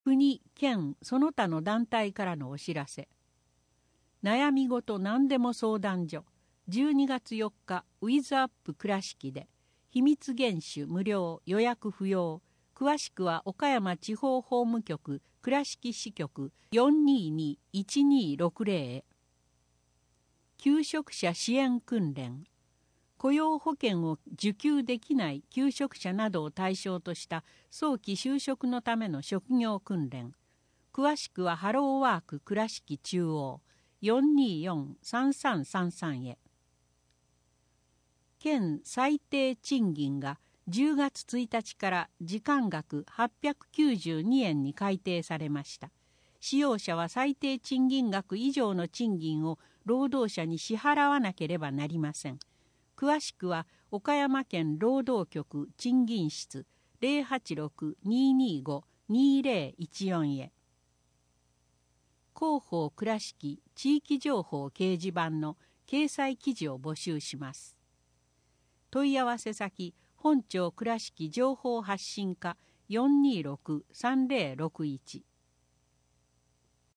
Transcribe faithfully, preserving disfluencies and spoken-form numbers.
国、県、その他の団体からのお知らせ。悩み事何でも相談所、じゅうにがつよっか、ウィズアップ倉敷で、秘密厳守無料、予約不要。詳しくは岡山地方法務局倉敷支局 よんにーにーいちにーろくぜろ へ。求職者支援訓練。雇用保険を受給できない求職者などを対象とした早期就職のための職業訓練。詳しくはハローワーク倉敷中央 よんにーよんさんさんさんさん へ。県最低賃金がじゅうがつついたちから時間額はっぴゃくきゅうじゅうにえんに改定されました。使用者は最低賃金額以上の賃金を労働者に支払わなければなりません。詳しくは岡山県労働局賃金室 ゼロはちろく にーにーご にーぜろいちよん へ。広報倉敷地域情報掲示板の掲載記事を募集します。問い合わせ先本庁倉敷情報発信課 よんにーろく さんぜろろくいち